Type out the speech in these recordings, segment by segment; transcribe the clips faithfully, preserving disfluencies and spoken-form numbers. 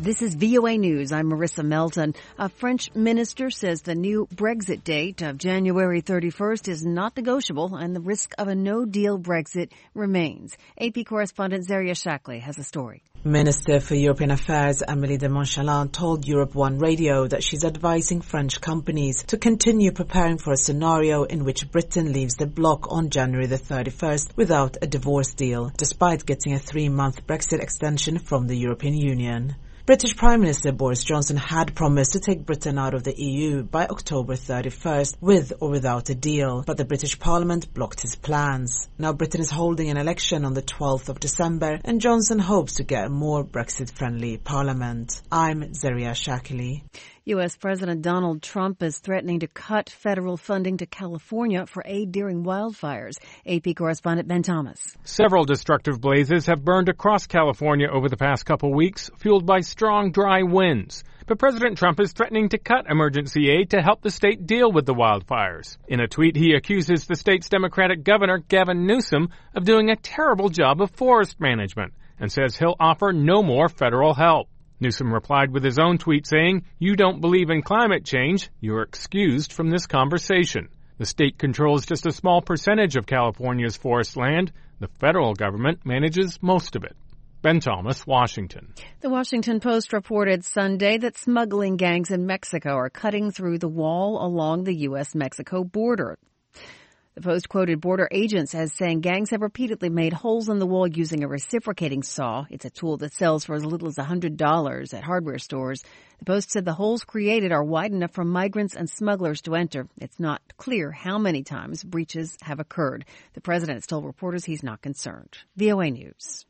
This is V O A News. I'm Marissa Melton. A French minister says the new Brexit date of January thirty-first is not negotiable and the risk of a no-deal Brexit remains. A P correspondent Zaria Shackley has a story. Minister for European Affairs Amélie de Montchalin told Europe one Radio that she's advising French companies to continue preparing for a scenario in which Britain leaves the bloc on January the thirty-first without a divorce deal, despite getting a three-month Brexit extension from the European Union. British Prime Minister Boris Johnson had promised to take Britain out of the E U by October thirty-first, with or without a deal, but the British Parliament blocked his plans. Now Britain is holding an election on the twelfth of December, and Johnson hopes to get a more Brexit-friendly parliament. I'm Zaria Shackley. U S. President Donald Trump is threatening to cut federal funding to California for aid during wildfires. A P correspondent Ben Thomas. Several destructive blazes have burned across California over the past couple weeks, fueled by strong, dry winds. But President Trump is threatening to cut emergency aid to help the state deal with the wildfires. In a tweet, he accuses the state's Democratic governor, Gavin Newsom, of doing a terrible job of forest management and says he'll offer no more federal help. Newsom replied with his own tweet saying, "You don't believe in climate change, you're excused from this conversation." The state controls just a small percentage of California's forest land. The federal government manages most of it. Ben Thomas, Washington. The Washington Post reported Sunday that smuggling gangs in Mexico are cutting through the wall along the U S Mexico border. The Post quoted border agents as saying gangs have repeatedly made holes in the wall using a reciprocating saw. It's a tool that sells for as little as one hundred dollars at hardware stores. The Post said the holes created are wide enough for migrants and smugglers to enter. It's not clear how many times breaches have occurred. The president told reporters he's not concerned. V O A News.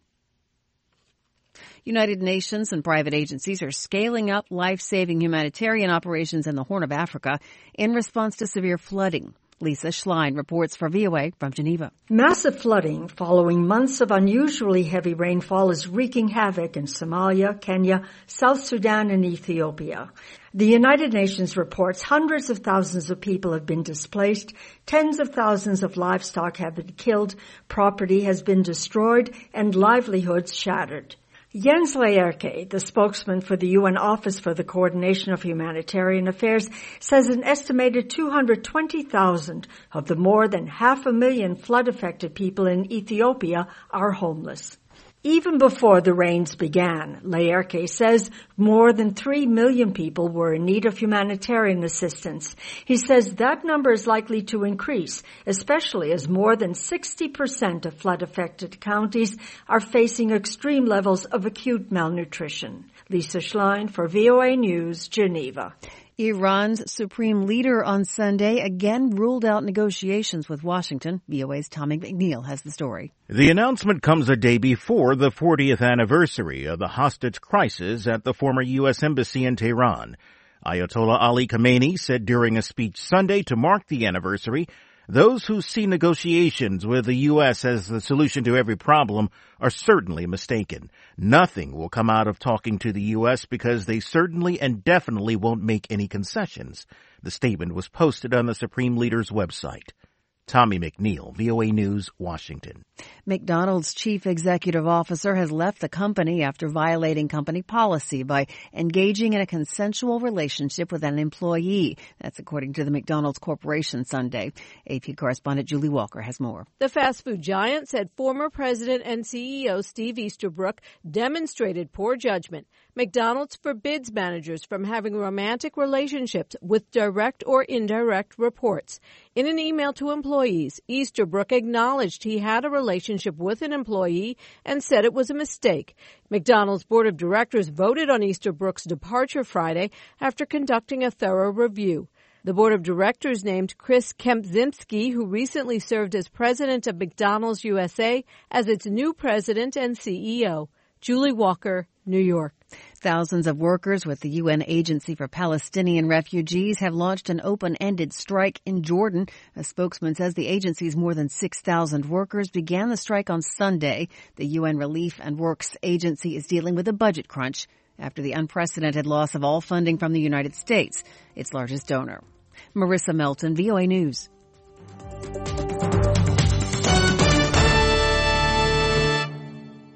United Nations and private agencies are scaling up life-saving humanitarian operations in the Horn of Africa in response to severe flooding. Lisa Schlein reports for V O A from Geneva. Massive flooding following months of unusually heavy rainfall is wreaking havoc in Somalia, Kenya, South Sudan, and Ethiopia. The United Nations reports hundreds of thousands of people have been displaced, tens of thousands of livestock have been killed, property has been destroyed, and livelihoods shattered. Jens Leierke, the spokesman for the U N Office for the Coordination of Humanitarian Affairs, says an estimated two hundred twenty thousand of the more than half a million flood-affected people in Ethiopia are homeless. Even before the rains began, Leierke says more than three million people were in need of humanitarian assistance. He says that number is likely to increase, especially as more than sixty percent of flood-affected counties are facing extreme levels of acute malnutrition. Lisa Schlein for V O A News, Geneva. Iran's supreme leader on Sunday again ruled out negotiations with Washington. V O A's Tommy McNeil has the story. The announcement comes a day before the fortieth anniversary of the hostage crisis at the former U S Embassy in Tehran. Ayatollah Ali Khamenei said during a speech Sunday to mark the anniversary, those who see negotiations with the U S as the solution to every problem are certainly mistaken. Nothing will come out of talking to the U S because they certainly and definitely won't make any concessions. The statement was posted on the Supreme Leader's website. Tommy McNeil, V O A News, Washington. McDonald's chief executive officer has left the company after violating company policy by engaging in a consensual relationship with an employee. That's according to the McDonald's Corporation Sunday. A P correspondent Julie Walker has more. The fast food giant said former president and C E O Steve Easterbrook demonstrated poor judgment. McDonald's forbids managers from having romantic relationships with direct or indirect reports. In an email to employees, Easterbrook acknowledged he had a relationship with an employee and said it was a mistake. McDonald's board of directors voted on Easterbrook's departure Friday after conducting a thorough review. The board of directors named Chris Kempczynski, who recently served as president of McDonald's U S A, as its new president and C E O. Julie Walker, New York. Thousands of workers with the U N Agency for Palestinian Refugees have launched an open-ended strike in Jordan. A spokesman says the agency's more than six thousand workers began the strike on Sunday. The U N Relief and Works Agency is dealing with a budget crunch after the unprecedented loss of all funding from the United States, its largest donor. Marissa Melton, V O A News.